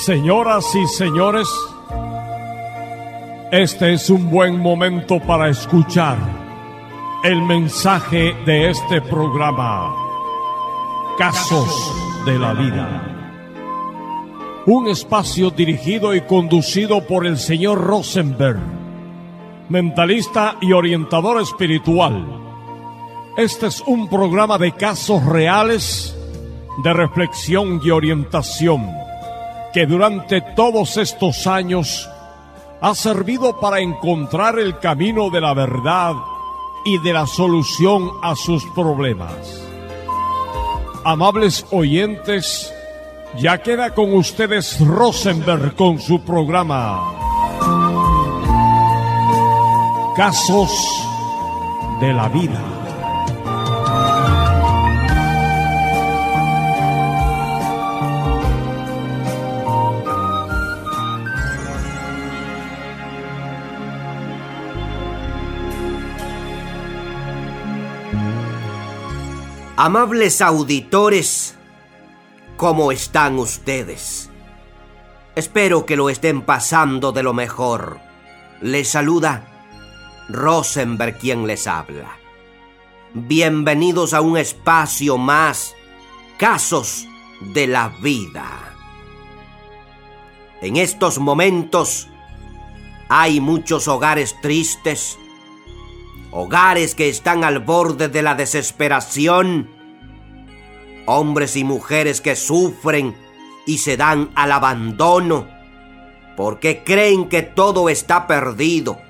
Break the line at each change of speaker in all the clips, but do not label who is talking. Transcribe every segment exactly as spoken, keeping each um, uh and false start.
Señoras y señores, este es un buen momento para escuchar el mensaje de este programa, Casos de la Vida. Un espacio dirigido y conducido por el señor Rosenberg, mentalista y orientador espiritual. Este es un programa de casos reales, de reflexión y orientación, que durante todos estos años ha servido para encontrar el camino de la verdad y de la solución a sus problemas. Amables oyentes, ya queda con ustedes Rosenberg con su programa Casos de la Vida.
Amables auditores, ¿cómo están ustedes? Espero que lo estén pasando de lo mejor. Les saluda Rosenberg, quien les habla. Bienvenidos a un espacio más, Casos de la Vida. En estos momentos hay muchos hogares tristes, hogares que están al borde de la desesperación, hombres y mujeres que sufren y se dan al abandono porque creen que todo está perdido,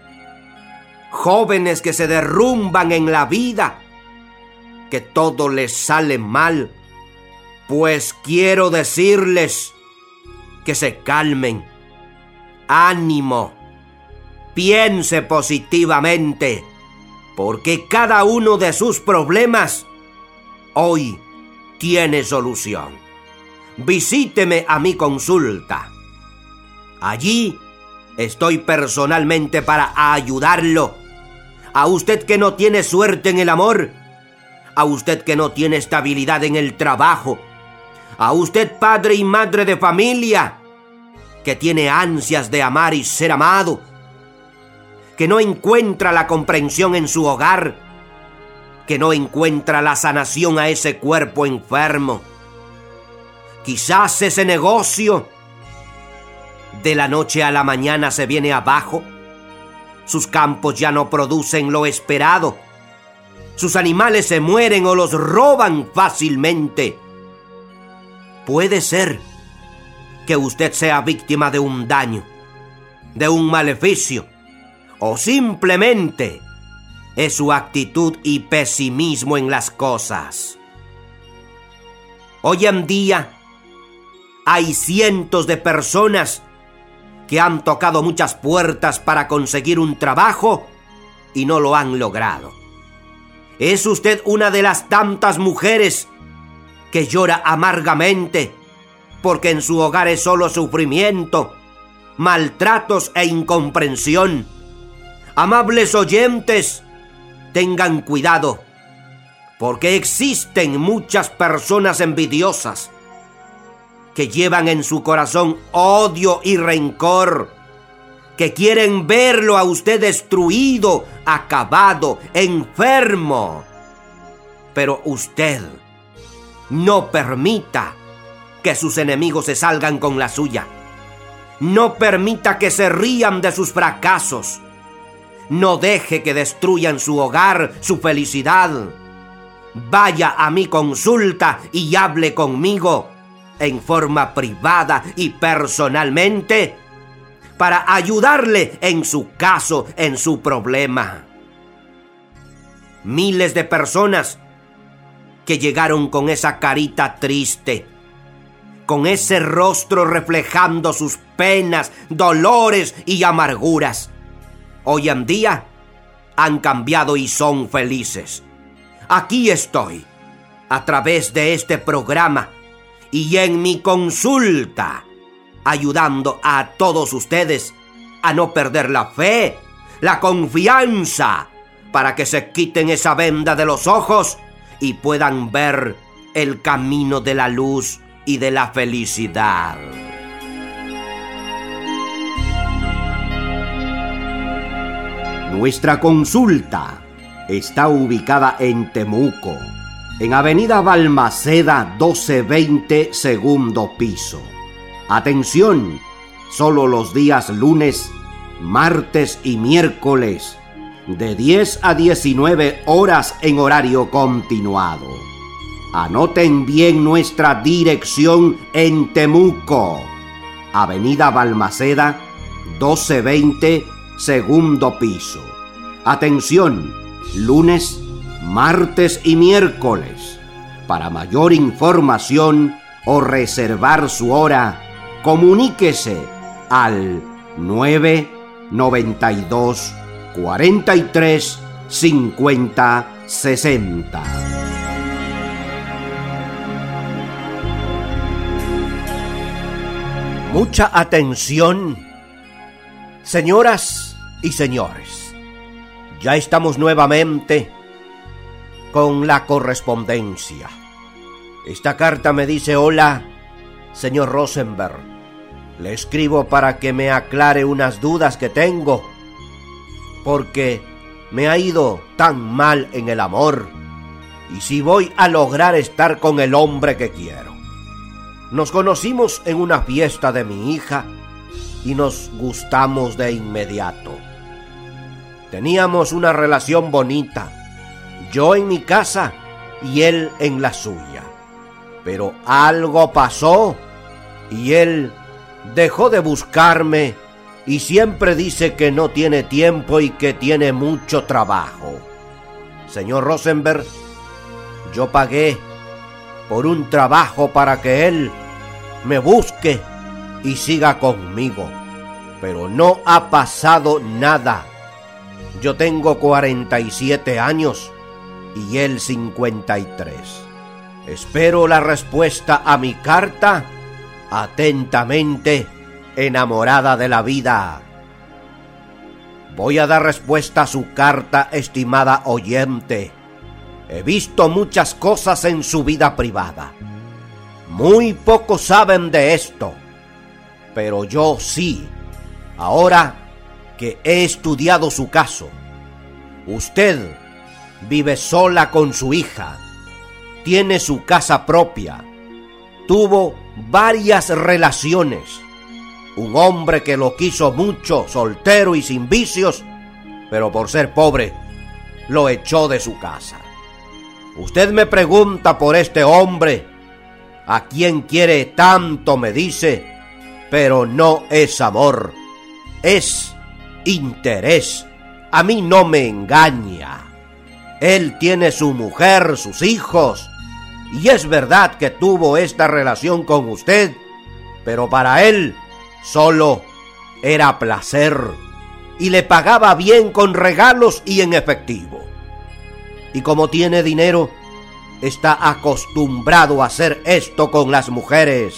jóvenes que se derrumban en la vida, que todo les sale mal. Pues quiero decirles que se calmen, ánimo, piense positivamente, porque cada uno de sus problemas hoy tiene solución. Visíteme a mi consulta. Allí estoy personalmente para ayudarlo. A usted que no tiene suerte en el amor, a usted que no tiene estabilidad en el trabajo, a usted padre y madre de familia que tiene ansias de amar y ser amado, que no encuentra la comprensión en su hogar, que no encuentra la sanación a ese cuerpo enfermo. Quizás ese negocio de la noche a la mañana se viene abajo, sus campos ya no producen lo esperado, sus animales se mueren o los roban fácilmente. Puede ser que usted sea víctima de un daño, de un maleficio, o simplemente es su actitud y pesimismo en las cosas. Hoy en día hay cientos de personas que han tocado muchas puertas para conseguir un trabajo y no lo han logrado. ¿Es usted una de las tantas mujeres que llora amargamente porque en su hogar es solo sufrimiento, maltratos e incomprensión? Amables oyentes, tengan cuidado, porque existen muchas personas envidiosas que llevan en su corazón odio y rencor, que quieren verlo a usted destruido, acabado, enfermo. Pero usted no permita que sus enemigos se salgan con la suya. No permita que se rían de sus fracasos. No deje que destruyan su hogar, su felicidad. Vaya a mi consulta y hable conmigo en forma privada y personalmente para ayudarle en su caso, en su problema. Miles de personas que llegaron con esa carita triste, con ese rostro reflejando sus penas, dolores y amarguras, hoy en día han cambiado y son felices. Aquí estoy, a través de este programa y en mi consulta, ayudando a todos ustedes a no perder la fe, la confianza, para que se quiten esa venda de los ojos y puedan ver el camino de la luz y de la felicidad. Nuestra consulta está ubicada en Temuco, en Avenida Balmaceda doce veinte, segundo piso. Atención, solo los días lunes, martes y miércoles, de diez a diecinueve horas en horario continuado. Anoten bien nuestra dirección en Temuco, Avenida Balmaceda doce veinte, segundo piso. Atención, lunes, martes y miércoles. Para mayor información o reservar su hora, comuníquese al nueve noventa y dos, cuarenta y tres, cincuenta, sesenta. Mucha atención, señoras y señores. Ya estamos nuevamente con la correspondencia. Esta carta me dice: hola, señor Rosenberg. Le escribo para que me aclare unas dudas que tengo, porque me ha ido tan mal en el amor, y si voy a lograr estar con el hombre que quiero. Nos conocimos en una fiesta de mi hija y nos gustamos de inmediato. Teníamos una relación bonita, yo en mi casa y él en la suya. Pero algo pasó y él dejó de buscarme y siempre dice que no tiene tiempo y que tiene mucho trabajo. Señor Rosenberg, yo pagué por un trabajo para que él me busque y siga conmigo, pero no ha pasado nada. Yo tengo cuarenta y siete años y él cincuenta y tres. Espero la respuesta a mi carta. Atentamente, enamorada de la vida. Voy a dar respuesta a su carta, estimada oyente. He visto muchas cosas en su vida privada. Muy pocos saben de esto, pero yo sí. Ahora que he estudiado su caso, usted vive sola con su hija, tiene su casa propia, tuvo varias relaciones. Un hombre que lo quiso mucho, soltero y sin vicios, pero por ser pobre, lo echó de su casa. Usted me pregunta por este hombre, a quien quiere tanto, me dice, pero no es amor, es interés. A mí no me engaña. Él tiene su mujer, sus hijos, y es verdad que tuvo esta relación con usted, pero para él solo era placer, y le pagaba bien con regalos y en efectivo. Y como tiene dinero, está acostumbrado a hacer esto con las mujeres.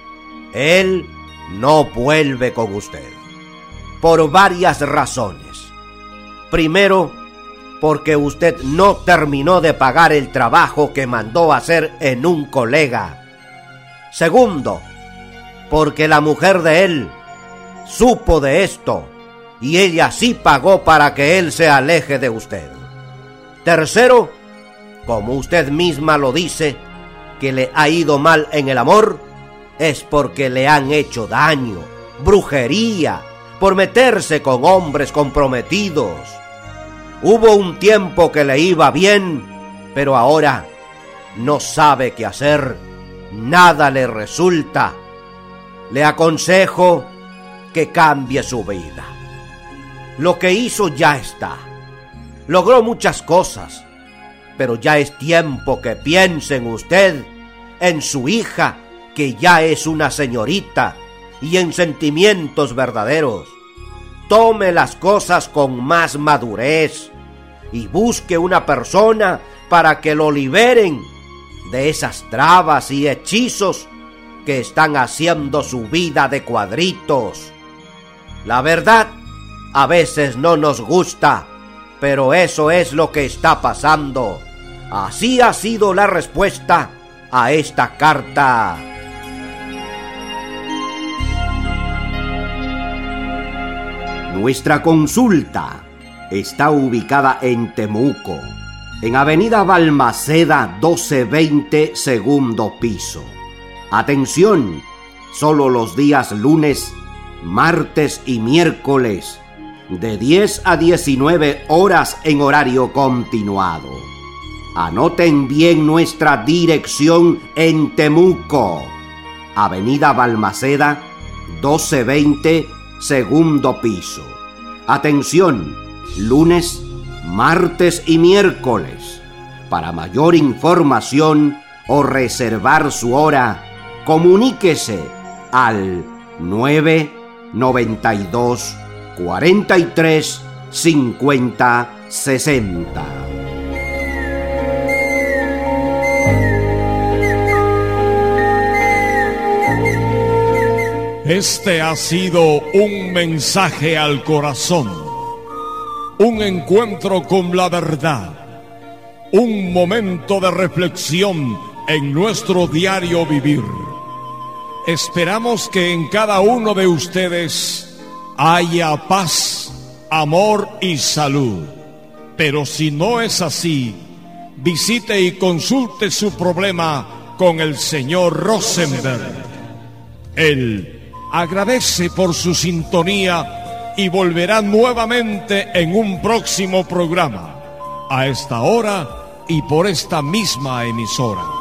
Él no vuelve con usted, por varias razones. Primero, porque usted no terminó de pagar el trabajo que mandó hacer en un colega. Segundo, porque la mujer de él supo de esto y ella sí pagó para que él se aleje de usted. Tercero, como usted misma lo dice, que le ha ido mal en el amor, es porque le han hecho daño, brujería, por meterse con hombres comprometidos. Hubo un tiempo que le iba bien, pero ahora no sabe qué hacer, nada le resulta. Le aconsejo que cambie su vida. Lo que hizo ya está. Logró muchas cosas, pero ya es tiempo que piense en usted, en su hija, que ya es una señorita, y en sentimientos verdaderos. Tome las cosas con más madurez y busque una persona para que lo liberen de esas trabas y hechizos que están haciendo su vida de cuadritos. La verdad, a veces no nos gusta, pero eso es lo que está pasando. Así ha sido la respuesta a esta carta. Nuestra consulta está ubicada en Temuco, en Avenida Balmaceda doce veinte, segundo piso. Atención, solo los días lunes, martes y miércoles, de diez a diecinueve horas en horario continuado. Anoten bien nuestra dirección en Temuco, Avenida Balmaceda doce veinte, segundo piso. Atención, lunes, martes y miércoles. Para mayor información o reservar su hora, comuníquese al nueve noventa y dos, cuarenta y tres, cincuenta, sesenta.
Este ha sido un mensaje al corazón, un encuentro con la verdad, un momento de reflexión en nuestro diario vivir. Esperamos que en cada uno de ustedes haya paz, amor y salud. Pero si no es así, visite y consulte su problema con el señor Rosenberg. Él agradece por su sintonía y volverá nuevamente en un próximo programa, a esta hora y por esta misma emisora.